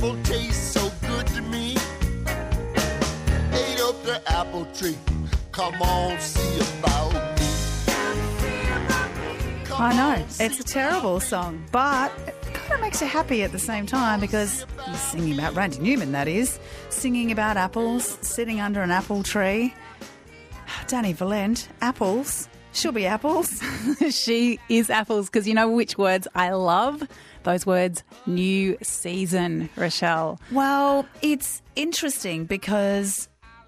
apple tastes so good to me. Ate up the apple tree. Come on, see about me. I know, it's a terrible song, but it kind of makes you happy at the same time because you're singing about Randy Newman, that is, singing about apples, sitting under an apple tree. Danny Valent, apples. She'll be apples. She is apples because you know which words I love? Those words, new season, Rochelle. Well, it's interesting because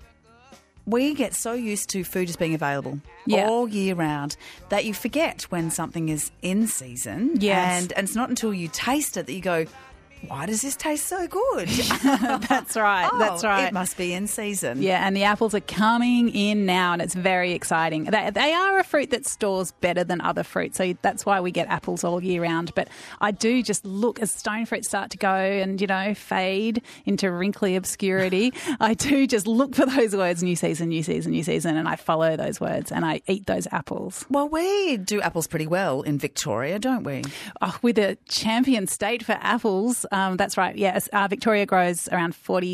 we get so used to food as being available all year round that you forget when something is in season. Yes. And it's not until you taste it that you go, why does this taste so good? That's right. That's right. It must be in season. Yeah, and the apples are coming in now and it's very exciting. They are a fruit that stores better than other fruits, so that's why we get apples all year round. But I do just look, as stone fruits start to go and, you know, fade into wrinkly obscurity, I do just look for those words, new season, new season, new season, and I follow those words and I eat those apples. Well, we do apples pretty well in Victoria, don't we? Oh, we're the champion state for apples. That's right. Yes, Victoria grows around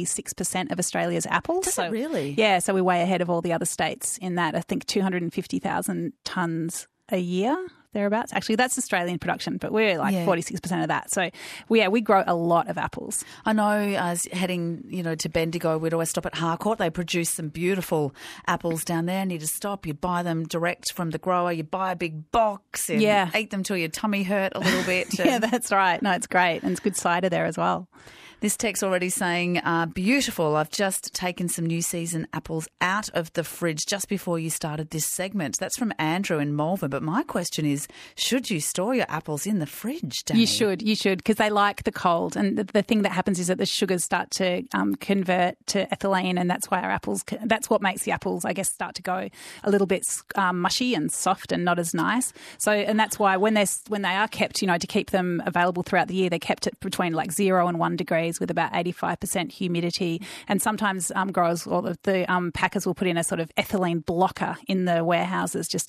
46% of Australia's apples. Does it really? Yeah, so we're way ahead of all the other states in that. I think 250,000 tonnes a year, thereabouts. Actually, that's Australian production, but we're like 46% of that. So, we grow a lot of apples. I know as heading, to Bendigo, we'd always stop at Harcourt. They produce some beautiful apples down there. And you just stop, you buy them direct from the grower, you buy a big box and eat them till your tummy hurt a little bit. Yeah, that's right. No, it's great. And it's good cider there as well. This text already saying, beautiful. I've just taken some new season apples out of the fridge just before you started this segment. That's from Andrew in Malvern. But my question is, should you store your apples in the fridge, Danny? You should, because they like the cold. And the thing that happens is that the sugars start to convert to ethylene, and that's why our apples, that's what makes the apples, I guess, start to go a little bit mushy and soft and not as nice. So, and that's why when they are kept, to keep them available throughout the year, they're kept at between like 0 and 1 degrees with about 85% humidity. And sometimes growers or the packers will put in a sort of ethylene blocker in the warehouses just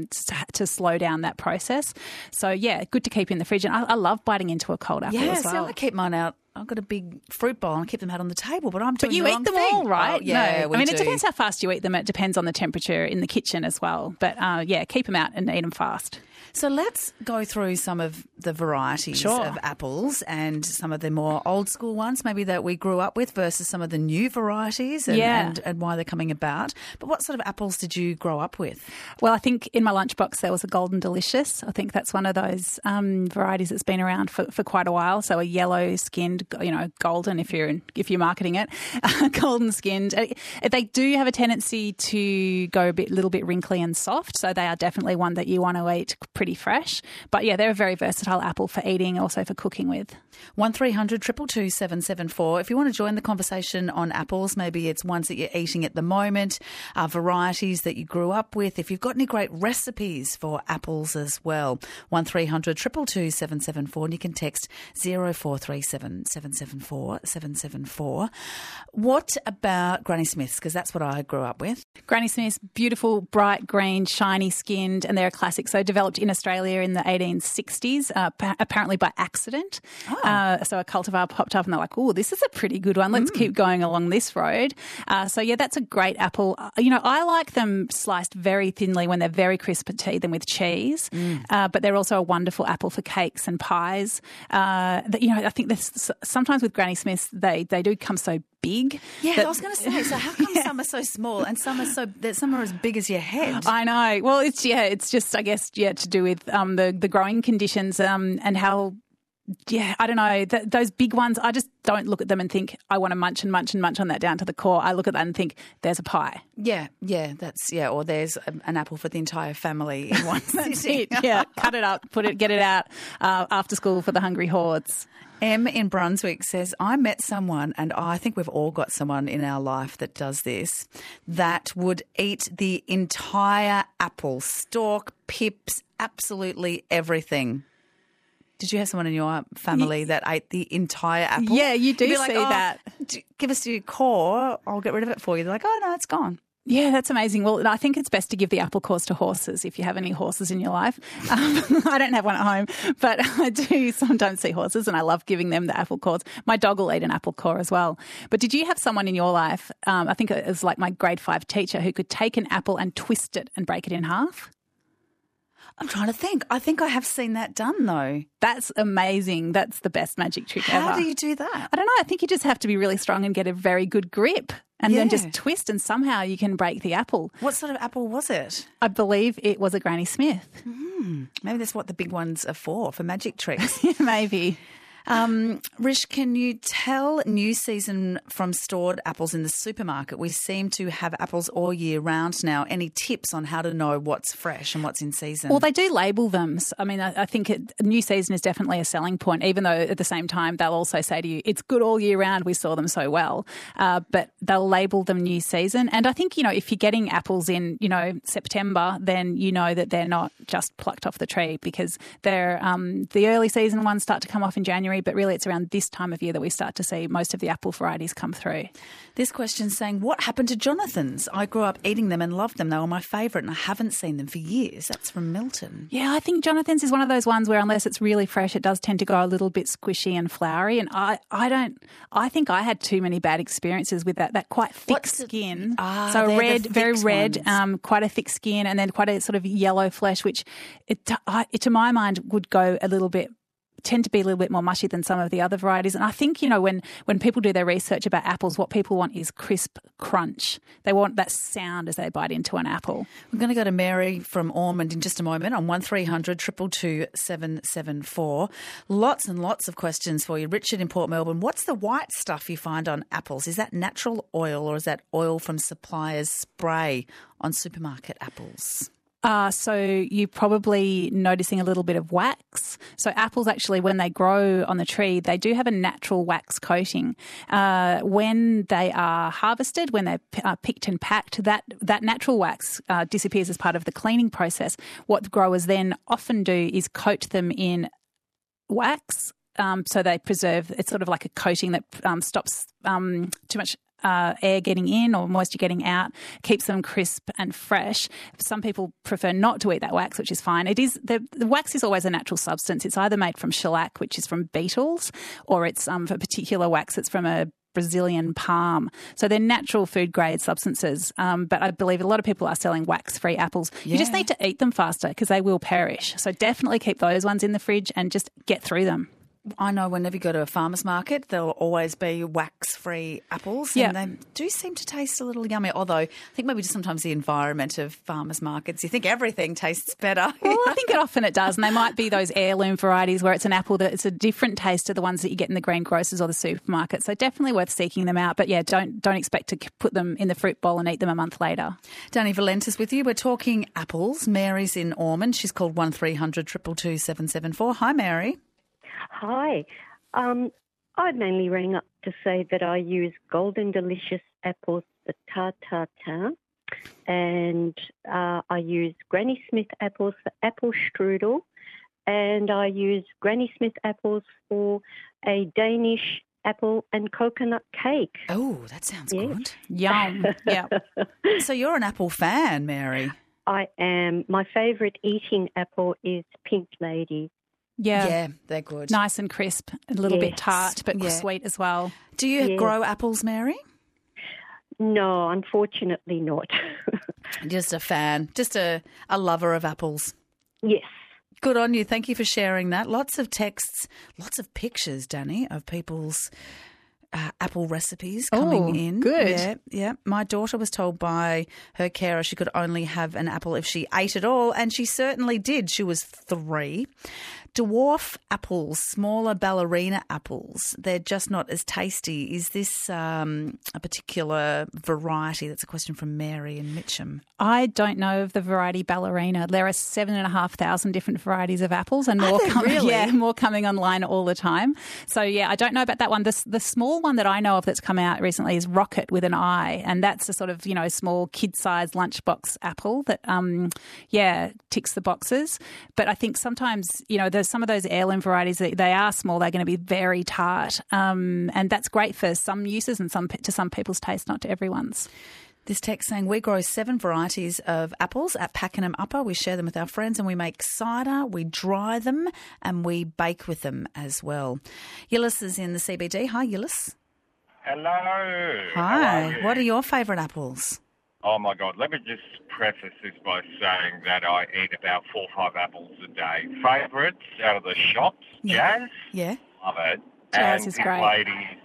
to slow down that process. So, yeah, good to keep in the fridge. And I love biting into a cold apple as well. I keep mine out. I've got a big fruit bowl and I keep them out on the table, but I'm doing the wrong thing. But you eat them all, right? Oh, yeah, no. we do. It depends how fast you eat them. It depends on the temperature in the kitchen as well. But, keep them out and eat them fast. So let's go through some of the varieties of apples and some of the more old school ones maybe that we grew up with versus some of the new varieties and why they're coming about. But what sort of apples did you grow up with? Well, I think in my lunchbox there was a Golden Delicious. I think that's one of those varieties that's been around for quite a while. So a yellow-skinned, golden if you're marketing it, golden-skinned. They do have a tendency to go a little bit wrinkly and soft, so they are definitely one that you want to eat pretty fresh. But yeah, they're a very versatile apple for eating, also for cooking with. 1300 222 774. If you want to join the conversation on apples, maybe it's ones that you're eating at the moment, varieties that you grew up with. If you've got any great recipes for apples as well, 1300 222 774, and you can text 0437 774 774. What about Granny Smiths? Because that's what I grew up with. Granny Smiths, beautiful, bright green, shiny skinned, and they're a classic. So developed in Australia in the 1860s, apparently by accident. So a cultivar popped up and they're like, oh, this is a pretty good one. Let's keep going along this road. That's a great apple. I like them sliced very thinly when they're very crisp to eat them with cheese. But they're also a wonderful apple for cakes and pies. I think sometimes with Granny Smiths, they do come so big. Yeah, I was going to say, so how come some are so small and some are as big as your head? I know. Well, it's just, I guess, to do with the growing conditions and how, I don't know, those big ones, I just don't look at them and think, I want to munch and munch and munch on that down to the core. I look at that and think, there's a pie. Yeah, or there's an apple for the entire family in one sitting. Yeah, cut it up, get it out after school for the hungry hordes. M in Brunswick says, I met someone, and I think we've all got someone in our life that does this, that would eat the entire apple, stalk, pips, absolutely everything. Did you have someone in your family that ate the entire apple? Yeah, you do see that. Give us your core, I'll get rid of it for you. They're like, oh, no, it's gone. Yeah, that's amazing. Well, I think it's best to give the apple cores to horses if you have any horses in your life. I don't have one at home, but I do sometimes see horses and I love giving them the apple cores. My dog will eat an apple core as well. But did you have someone in your life, I think it was like my grade 5 teacher, who could take an apple and twist it and break it in half? I'm trying to think. I think I have seen that done, though. That's amazing. That's the best magic trick ever. How do you do that? I don't know. I think you just have to be really strong and get a very good grip and then just twist and somehow you can break the apple. What sort of apple was it? I believe it was a Granny Smith. Maybe that's what the big ones are for magic tricks. Yeah, maybe. Rish, can you tell new season from stored apples in the supermarket? We seem to have apples all year round now. Any tips on how to know what's fresh and what's in season? Well, they do label them. So, I mean, I think new season is definitely a selling point, even though at the same time they'll also say to you, it's good all year round, we saw them so well. But they'll label them new season. And I think, if you're getting apples in, September, then you know that they're not just plucked off the tree because they're the early season ones start to come off in January. But really it's around this time of year that we start to see most of the apple varieties come through. This question's saying, what happened to Jonathan's? I grew up eating them and loved them. They were my favourite and I haven't seen them for years. That's from Milton. Yeah, I think Jonathan's is one of those ones where unless it's really fresh, it does tend to go a little bit squishy and flowery. And I think I had too many bad experiences with that quite thick skin. So red, very red, quite a thick skin and then quite a sort of yellow flesh, which it to my mind would go tend to be a little bit more mushy than some of the other varieties. And I think, when people do their research about apples, what people want is crisp crunch. They want that sound as they bite into an apple. We're going to go to Mary from Ormond in just a moment on 1300 222 774. Lots and lots of questions for you. Richard in Port Melbourne, what's the white stuff you find on apples? Is that natural oil or is that oil from suppliers' spray on supermarket apples? So you're probably noticing a little bit of wax. So apples actually, when they grow on the tree, they do have a natural wax coating. When they are harvested, when they're picked and packed, that natural wax disappears as part of the cleaning process. What growers then often do is coat them in wax. So they preserve, it's sort of like a coating that stops too much air getting in or moisture getting out, keeps them crisp and fresh. Some people prefer not to eat that wax, which is fine. It is the wax is always a natural substance. It's either made from shellac, which is from beetles, or it's for a particular wax that's from a Brazilian palm. So they're natural food grade substances. But I believe a lot of people are selling wax-free apples. Yeah. You just need to eat them faster because they will perish. So definitely keep those ones in the fridge and just get through them. I know whenever you go to a farmer's market, there'll always be wax-free apples and they do seem to taste a little yummy, although I think maybe just sometimes the environment of farmer's markets, you think everything tastes better. Well, I think often it does, and they might be those heirloom varieties where it's an apple that it's a different taste to the ones that you get in the greengrocers or the supermarket, so definitely worth seeking them out. But yeah, don't expect to put them in the fruit bowl and eat them a month later. Danny Valentis with you. We're talking apples. Mary's in Ormond. She's called 1300 222 774. Hi, Mary. Hi. I mainly rang up to say that I use Golden Delicious apples for tartare, and I use Granny Smith apples for apple strudel, and I use Granny Smith apples for a Danish apple and coconut cake. Oh, that sounds good. Yum. Yeah. So you're an apple fan, Mary. I am. My favourite eating apple is Pink Lady. Yeah, they're good. Nice and crisp, a little bit tart, but sweet as well. Do you grow apples, Mary? No, unfortunately not. Just a fan, just a lover of apples. Yes. Good on you. Thank you for sharing that. Lots of texts, lots of pictures, Danny, of people's apple recipes coming in. Good. Yeah. My daughter was told by her carer she could only have an apple if she ate it all, and she certainly did. She was 3. Dwarf apples, smaller ballerina apples, they're just not as tasty. Is this a particular variety? That's a question from Mary in Mitcham. I don't know of the variety ballerina. There are 7,500 different varieties of apples and more more coming online all the time. So, I don't know about that one. The small one that I know of that's come out recently is Rocket with an I, and that's a sort of, small kid-sized lunchbox apple that, ticks the boxes. But I think sometimes, there's some of those heirloom varieties, they are small, they're going to be very tart. And that's great for some uses and to some people's taste, not to everyone's. This text saying, we grow 7 varieties of apples at Pakenham Upper. We share them with our friends and we make cider, we dry them and we bake with them as well. Yillis is in the CBD. Hi, Yillis. Hello. Hi. What are your favourite apples? Oh, my God. Let me just preface this by saying that I eat about 4 or 5 apples a day. Favourites out of the shops, Jazz. Yeah. Love it. Jazz and is Pink great. Ladies.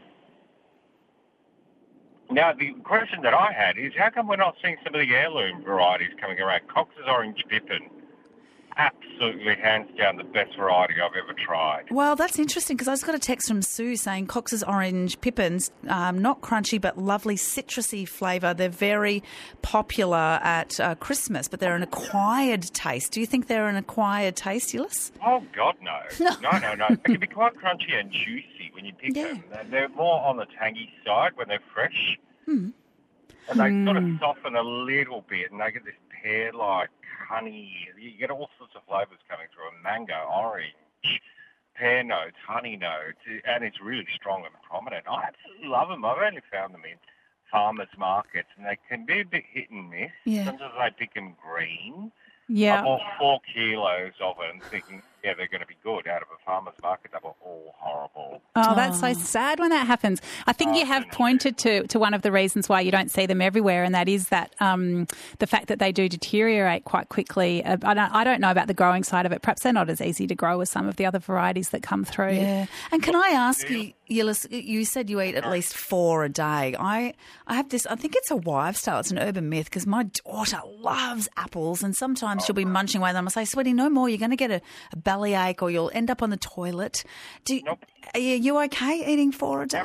Now, the question that I had is, how come we're not seeing some of the heirloom varieties coming around? Cox's Orange Pippin. Absolutely, hands down, the best variety I've ever tried. Well, that's interesting because I just got a text from Sue saying Cox's Orange Pippins, not crunchy but lovely citrusy flavour. They're very popular at Christmas, but they're an acquired taste. Do you think they're an acquired taste, Yillis? Oh, God, no. No. They can be quite crunchy and juicy when you pick them. They're more on the tangy side when they're fresh. And they sort of soften a little bit and they get this pear-like honey. You get all sorts of flavours coming through. Mango, orange, pear notes, honey notes, and it's really strong and prominent. I absolutely love them. I've only found them in farmers markets, and they can be a bit hit and miss. Yeah. Sometimes I pick them green. Yeah. I bought 4 kilos of them thinking, they're going to be good. Out of a farmer's market, they were all horrible. Oh, that's so sad when that happens. I think you have pointed to one of the reasons why you don't see them everywhere, and that is that the fact that they do deteriorate quite quickly. I don't know about the growing side of it. Perhaps they're not as easy to grow as some of the other varieties that come through. Yeah. And can I ask you, Yillis, you said you eat at least 4 a day. I have this, I think it's a wives' tale, it's an urban myth, because my daughter loves apples and sometimes she'll be munching away and I say, sweetie, no more, you're going to get a bellyache or you'll end up on the toilet. Are you okay eating 4 a day?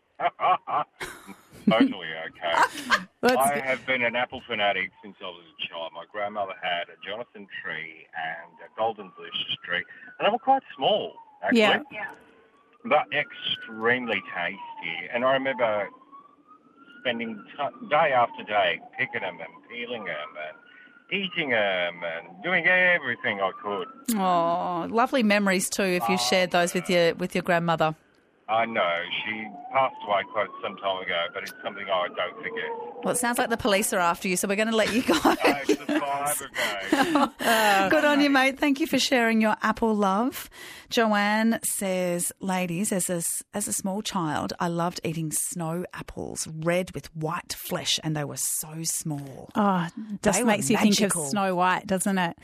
Totally okay. I have been an apple fanatic since I was a child. My grandmother had a Jonathan tree and a golden delicious tree, and they were quite small, actually. Yeah. But extremely tasty. And I remember spending day after day picking them and peeling them and eating them and doing everything I could. Oh, lovely memories too if you shared those with your grandmother. I know. She passed away quite some time ago, but it's something I don't forget. Well, it sounds like the police are after you, so we're going to let you go. It's the fire brigade. Good on you, mate. Thank you for sharing your apple love. Joanne says, ladies, as a small child, I loved eating snow apples, red with white flesh, and they were so small. Oh, just They makes were you think magical. of Snow White, doesn't it?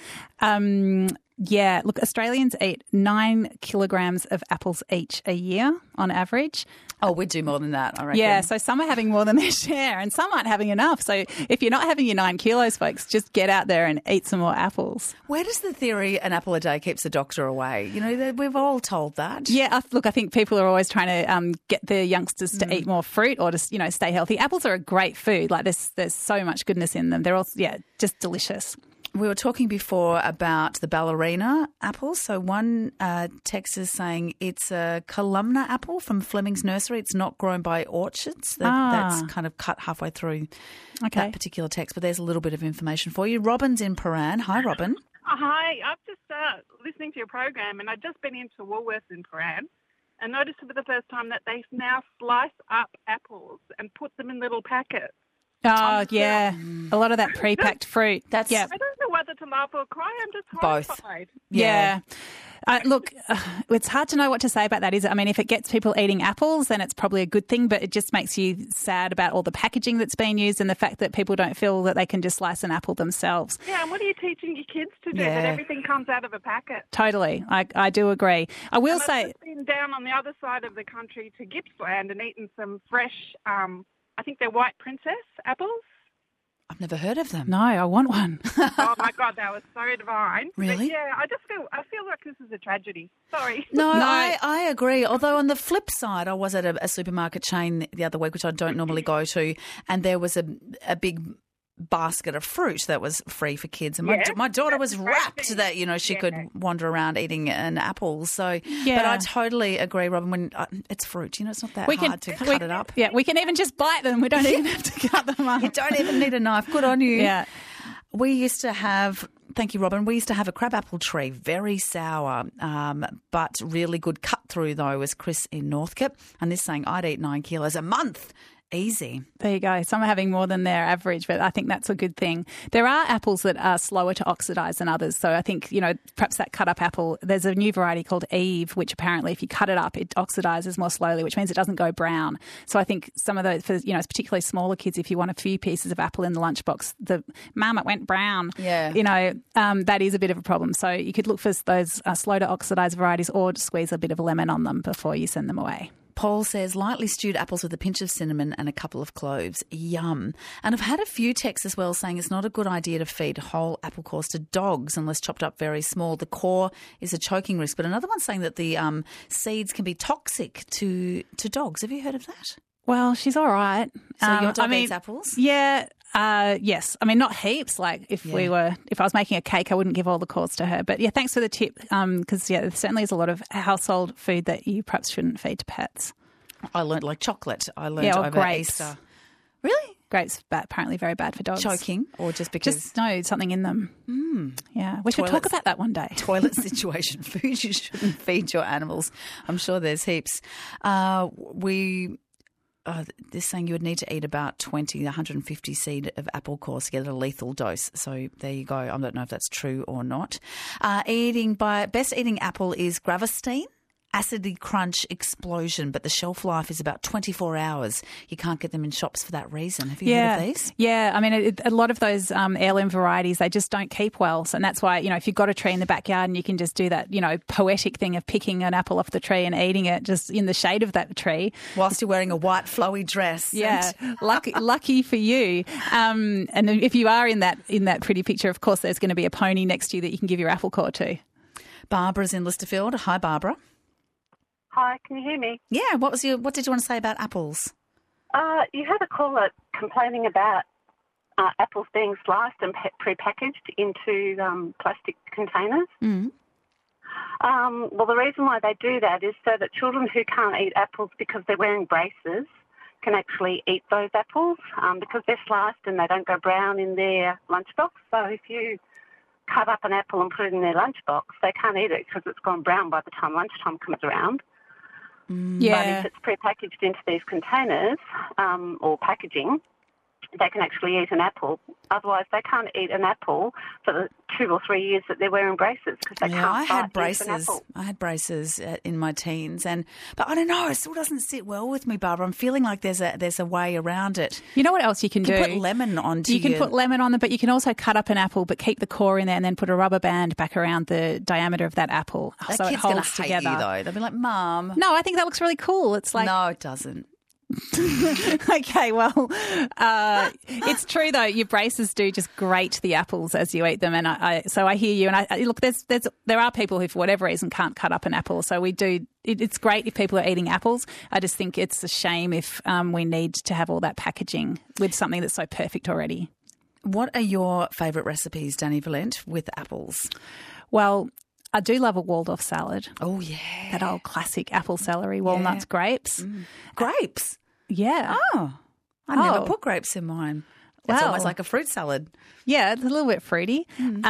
Yeah, look, Australians eat 9 kilograms of apples each a year on average. Oh, we do more than that, I reckon. Yeah, so some are having more than their share and some aren't having enough. So if you're not having your 9 kilos, folks, just get out there and eat some more apples. Where does the theory an apple a day keeps the doctor away? You know, we've all told that. Yeah, look, I think people are always trying to get the youngsters to eat more fruit or to, stay healthy. Apples are a great food. Like there's so much goodness in them. They're all, just delicious. We were talking before about the ballerina apples. So one text is saying it's a columnar apple from Fleming's Nursery. It's not grown by orchards. That's kind of cut halfway through that particular text. But there's a little bit of information for you. Robin's in Paran. Hi, Robin. Hi, I've just listening to your program, and I've just been into Woolworths in Paran and noticed for the first time that they now slice up apples and put them in little packets. Oh, yeah. A lot of that pre-packed fruit. I don't know whether to laugh or cry. I'm just horrified. Both. Yeah. Look, it's hard to know what to say about that, is it? I mean, if it gets people eating apples, then it's probably a good thing, but it just makes you sad about all the packaging that's being used and the fact that people don't feel that they can just slice an apple themselves. Yeah, and what are you teaching your kids to do? That everything comes out of a packet. Totally. I do agree. I will say... I've just been down on the other side of the country to Gippsland and eaten some fresh... I think they're White Princess apples. I've never heard of them. No, I want one. Oh, my God, they were so divine. Really? But yeah, I feel like this is a tragedy. Sorry. No, I agree. Although on the flip side, I was at a supermarket chain the other week, which I don't normally go to, and there was a big basket of fruit that was free for kids, and my daughter was rapt that she could wander around eating an apple. So, but I totally agree, Robin. When it's fruit, it's not that hard to cut it up. Yeah, we can even just bite them. We don't even have to cut them up. You don't even need a knife. Good on you. Yeah. We used to have. Thank you, Robin. We used to have a crabapple tree, very sour, but really good cut through though. Was Chris in Northcote, and this saying I'd eat 9 kilos a month. Easy. There you go. Some are having more than their average, but I think that's a good thing. There are apples that are slower to oxidise than others. So I think, perhaps that cut-up apple, there's a new variety called Eve, which apparently if you cut it up, it oxidises more slowly, which means it doesn't go brown. So I think some of those, for particularly smaller kids, if you want a few pieces of apple in the lunchbox, it went brown. Yeah. That is a bit of a problem. So you could look for those slow to oxidise varieties or squeeze a bit of lemon on them before you send them away. Paul says, lightly stewed apples with a pinch of cinnamon and a couple of cloves. Yum. And I've had a few texts as well saying it's not a good idea to feed whole apple cores to dogs unless chopped up very small. The core is a choking risk. But another one saying that the seeds can be toxic to dogs. Have you heard of that? Well, she's all right. So your dog eats apples? Yeah. Yes. I mean, not heaps. Like if I was making a cake, I wouldn't give all the cores to her. But yeah, thanks for the tip. Because there certainly is a lot of household food that you perhaps shouldn't feed to pets. I learnt like chocolate. I learnt over grapes. Easter. Really? Grapes apparently very bad for dogs. Choking or just because? Just something in them. Yeah, we should talk about that one day. Toilet situation, food you shouldn't feed your animals. I'm sure there's heaps. This saying you would need to eat about 150 seed of apple cores to get a lethal dose. So there you go. I don't know if that's true or not. Best eating apple is Gravestein. Acidy Crunch Explosion, but the shelf life is about 24 hours. You can't get them in shops for that reason. Have you heard of these? Yeah, I mean, a lot of those heirloom varieties, they just don't keep well. So, and that's why, if you've got a tree in the backyard and you can just do that, poetic thing of picking an apple off the tree and eating it just in the shade of that tree. Whilst you're wearing a white flowy dress. Yeah, lucky for you. And if you are in that pretty picture, of course, there's going to be a pony next to you that you can give your apple core to. Barbara's in Listerfield. Hi, Barbara. Hi, can you hear me? Yeah, what did you want to say about apples? You had a caller complaining about apples being sliced and pre-packaged into plastic containers. Mm. Well, the reason why they do that is so that children who can't eat apples because they're wearing braces can actually eat those apples because they're sliced and they don't go brown in their lunchbox. So if you cut up an apple and put it in their lunchbox, they can't eat it because it's gone brown by the time lunchtime comes around. Yeah. But if it's prepackaged into these containers or packaging, they can actually eat an apple. Otherwise, they can't eat an apple for the 2 or 3 years that they're wearing braces because they can't. I had braces. An apple. I had braces in my teens, but I don't know. It still doesn't sit well with me, Barbara. I'm feeling like there's a way around it. You know what else you can do? You can put lemon onto. You can put lemon on them, but you can also cut up an apple, but keep the core in there, and then put a rubber band back around the diameter of that apple, that so kid's it holds gonna hate together. You, though. They'll be like, "Mum." No, I think that looks really cool. It's like no, it doesn't. Okay, well, it's true though. Your braces do just grate the apples as you eat them, and so I hear you. And I look, there are people who, for whatever reason, can't cut up an apple. So we do. It's great if people are eating apples. I just think it's a shame if we need to have all that packaging with something that's so perfect already. What are your favourite recipes, Danny Valent, with apples? Well, I do love a Waldorf salad. Oh, yeah. That old classic apple, celery, walnuts, grapes. Grapes? Yeah. Oh, I never put grapes in mine. It's almost like a fruit salad. Yeah, it's a little bit fruity.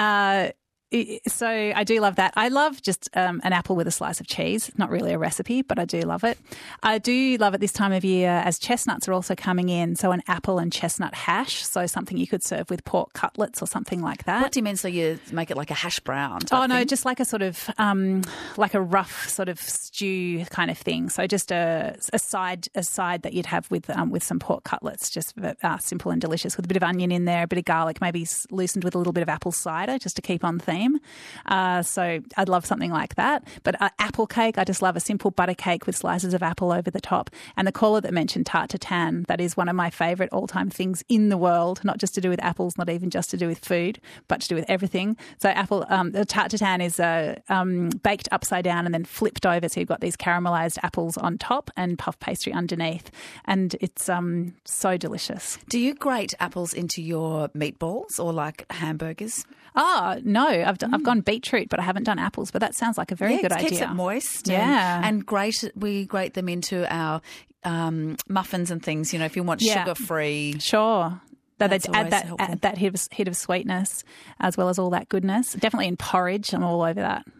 So I do love that. I love just an apple with a slice of cheese. It's not really a recipe, but I do love it. I do love it this time of year as chestnuts are also coming in. So an apple and chestnut hash. So something you could serve with pork cutlets or something like that. What do you mean? So you make it like a hash brown type no, thing? Just like a sort of like a rough sort of stew kind of thing. So just a side that you'd have with some pork cutlets, just simple and delicious with a bit of onion in there, a bit of garlic, maybe loosened with a little bit of apple cider just to keep on theme. So I'd love something like that. But apple cake, I just love a simple butter cake with slices of apple over the top. And the caller that mentioned tarte tatin, that is one of my favourite all-time things in the world, not just to do with apples, not even just to do with food, but to do with everything. So the tarte tatin is baked upside down and then flipped over. So you've got these caramelised apples on top and puff pastry underneath. And it's so delicious. Do you grate apples into your meatballs or like hamburgers? Oh, no, I've gone beetroot, but I haven't done apples. But that sounds like a very good idea. It keeps it moist. Yeah. And we grate them into our muffins and things, if you want sugar-free. Sure. That That's they add always that hit of sweetness as well as all that goodness. Definitely in porridge, I'm all over that.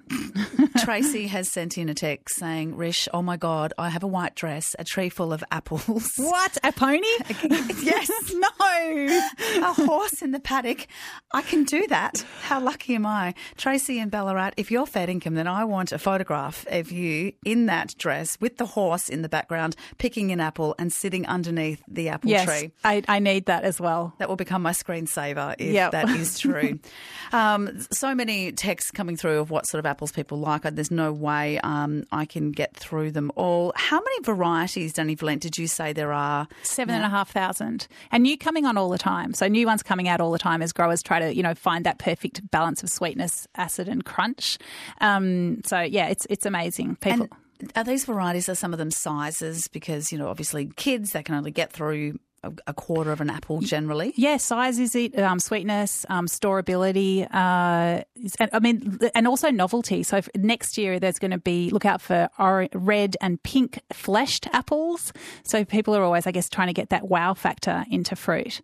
Tracy has sent in a text saying, Rish, oh my God, I have a white dress, a tree full of apples. What? A pony? Yes. No. A horse in the paddock. I can do that. How lucky am I? Tracy in Ballarat, if you're fair income, then I want a photograph of you in that dress with the horse in the background, picking an apple and sitting underneath the apple tree. I need that as well. That will become my screensaver if that is true. So many texts coming through of what sort of apples people like. There's no way I can get through them all. How many varieties, Danny Valent, did you say there are? 7,500. And new coming on all the time. So new ones coming out all the time as growers try to, find that perfect balance of sweetness, acid and crunch. It's amazing. People. And are these varieties, are some of them sizes? Because, obviously kids, they can only get through a quarter of an apple generally. Yeah, size is it, sweetness, storability, and also novelty. So next year there's going to be, look out for red and pink fleshed apples. So people are always, I guess, trying to get that wow factor into fruit.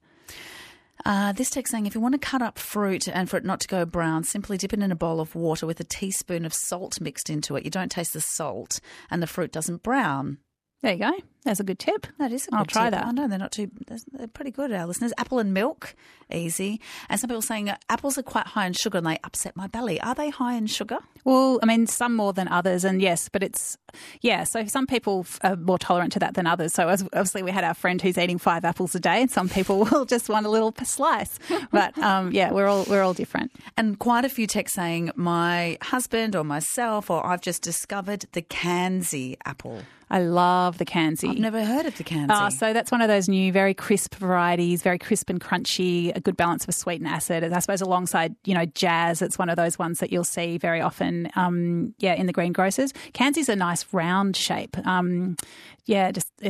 This text saying, if you want to cut up fruit and for it not to go brown, simply dip it in a bowl of water with a teaspoon of salt mixed into it. You don't taste the salt and the fruit doesn't brown. There you go. That's a good tip. That is a good I'll try tip. that. I know they're pretty good, our listeners. Apple and milk, easy. And some people saying apples are quite high in sugar and they upset my belly. Are they high in sugar? Well, some more than others, and yes, but so some people are more tolerant to that than others. So obviously we had our friend who's eating 5 apples a day, and some people will just want a little slice. But we're all different. And quite a few texts saying my husband or myself or I've just discovered the Kanzi apple. I love the Kanzi. I've never heard of the Kanzi. So that's one of those new, very crisp varieties, very crisp and crunchy, a good balance of a sweet and acid. I suppose alongside, Jazz, it's one of those ones that you'll see very often, in the greengrocers. Kanzi's a nice round shape. They're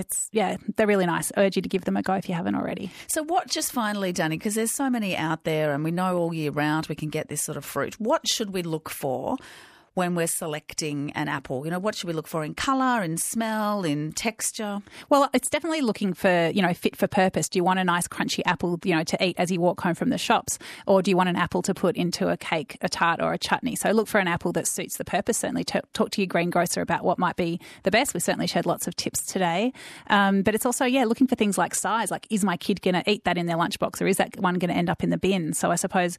really nice. I urge you to give them a go if you haven't already. So just finally, Danny, because there's so many out there and we know all year round we can get this sort of fruit. What should we look for when we're selecting an apple? What should we look for in colour, in smell, in texture? Well, it's definitely looking for, fit for purpose. Do you want a nice crunchy apple, to eat as you walk home from the shops? Or do you want an apple to put into a cake, a tart or a chutney? So look for an apple that suits the purpose. Certainly talk to your greengrocer about what might be the best. We've certainly shared lots of tips today. But it's also, looking for things like size. Like, is my kid going to eat that in their lunchbox or is that one going to end up in the bin? So I suppose,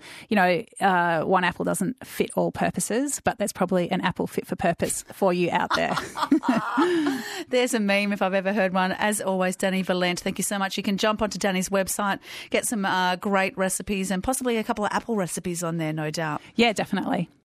one apple doesn't fit all purposes, but there's probably an apple fit for purpose for you out there. There's a meme if I've ever heard one. As always, Danny Valent, thank you so much. You can jump onto Danny's website, get some great recipes and possibly a couple of apple recipes on there, no doubt. Yeah, definitely.